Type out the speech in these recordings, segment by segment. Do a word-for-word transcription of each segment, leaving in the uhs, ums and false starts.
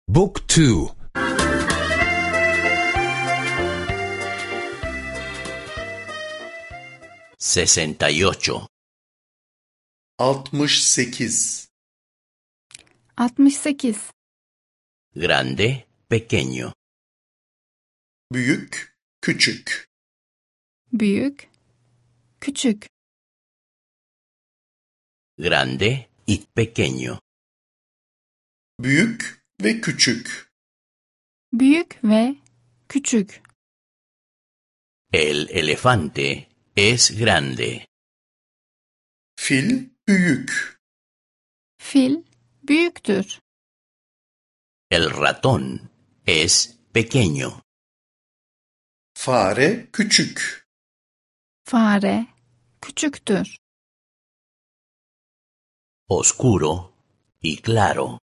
Book two. sesenta y ocho. altmış sekiz. altmış sekiz. Grande, pequeño. Büyük, küçük. Büyük, küçük. Grande y pequeño. Büyük ve küçük. Büyük ve küçük. El elefante es grande. Fil büyük. Fil büyüktür. El ratón es pequeño. Fare küçük. Fare küçüktür. Oscuro y claro.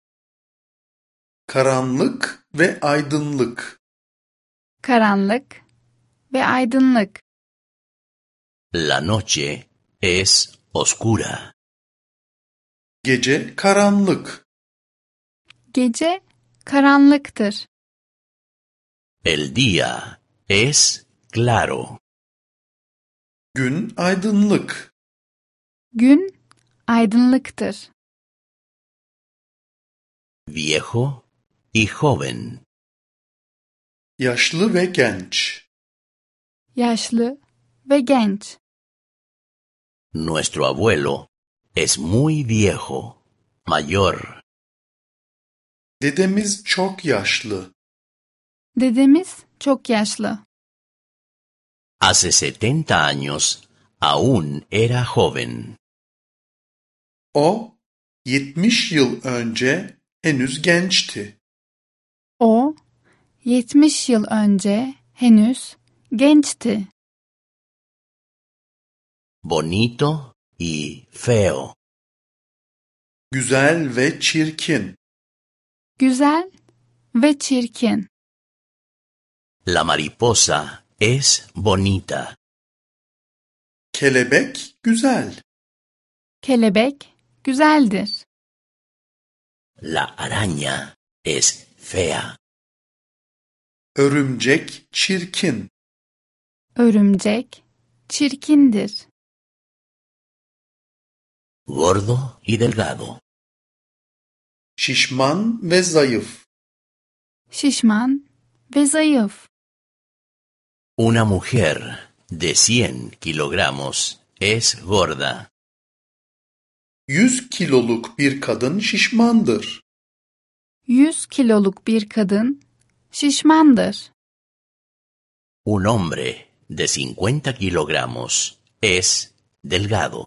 Karanlık ve aydınlık. Karanlık ve aydınlık. La noche es oscura. Gece karanlık. Gece karanlıktır. El día es claro. Gün aydınlık. Gün aydınlıktır. Viejo y joven. Yaşlı ve genç. Yaşlı ve genç. Nuestro abuelo es muy viejo, mayor. Dedemiz çok yaşlı. Dedemiz çok yaşlı. Hace setenta años aún era joven. O, yetmiş yıl önce henüz gençti. O, yetmiş yıl önce henüz gençti. Bonito y feo. Güzel ve çirkin. Güzel ve çirkin. La mariposa es bonita. Kelebek güzel. Kelebek güzeldir. La araña es fea. Örümcek çirkin. Örümcek çirkindir. Gordo y delgado. Şişman ve zayıf. Şişman ve zayıf. Una mujer de cien kilogramos es gorda. Yüz kiloluk bir kadın şişmandır. Yüz kiloluk bir kadın şişmandır. Un hombre de cincuenta kilogramos es delgado.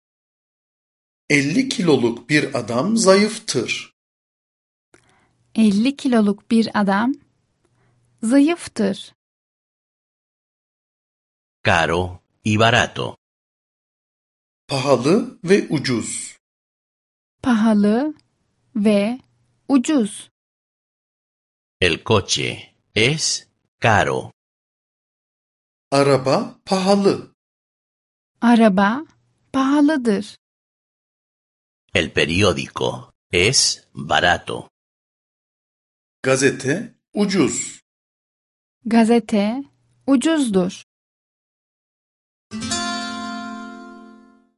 elli kiloluk bir adam zayıftır. elli kiloluk bir adam zayıftır. Caro y barato. Pahalı ve ucuz. Pahalı ve ucuz. El coche es caro. Araba pahalı. Araba pahalıdır. El periódico es barato. Gazete ucuz. Gazete ucuzdur.